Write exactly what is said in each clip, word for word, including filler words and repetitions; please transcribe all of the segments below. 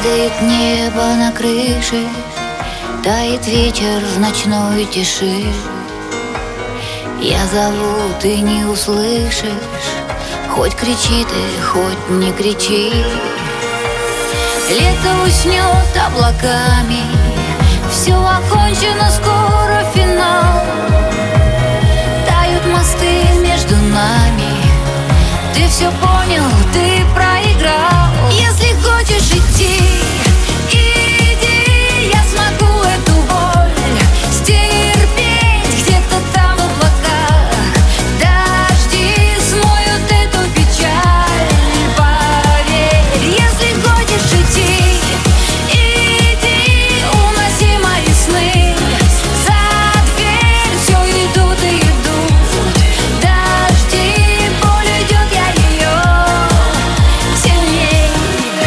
Падает небо на крыши, тает вечер в ночной тиши. Я зову, ты не услышишь, хоть кричи ты, хоть не кричи. Лето уснет облаками, все окончено, скоро финал. Тают мосты между нами, ты все понял, ты проиграл. Если хочешь идти, иди, я смогу эту боль стерпеть. Где-то там в облаках дожди смоют эту печаль. Поверь, если хочешь идти, иди, уноси мои сны за дверь. Все идут и идут дожди, боль идет, я ее сильней.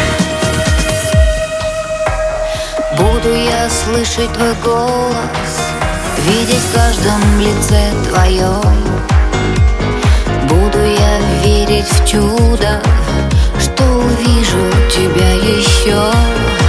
Буду я слышать твой голос, видеть в каждом лице твоем. Буду я верить в чудо, что увижу тебя еще.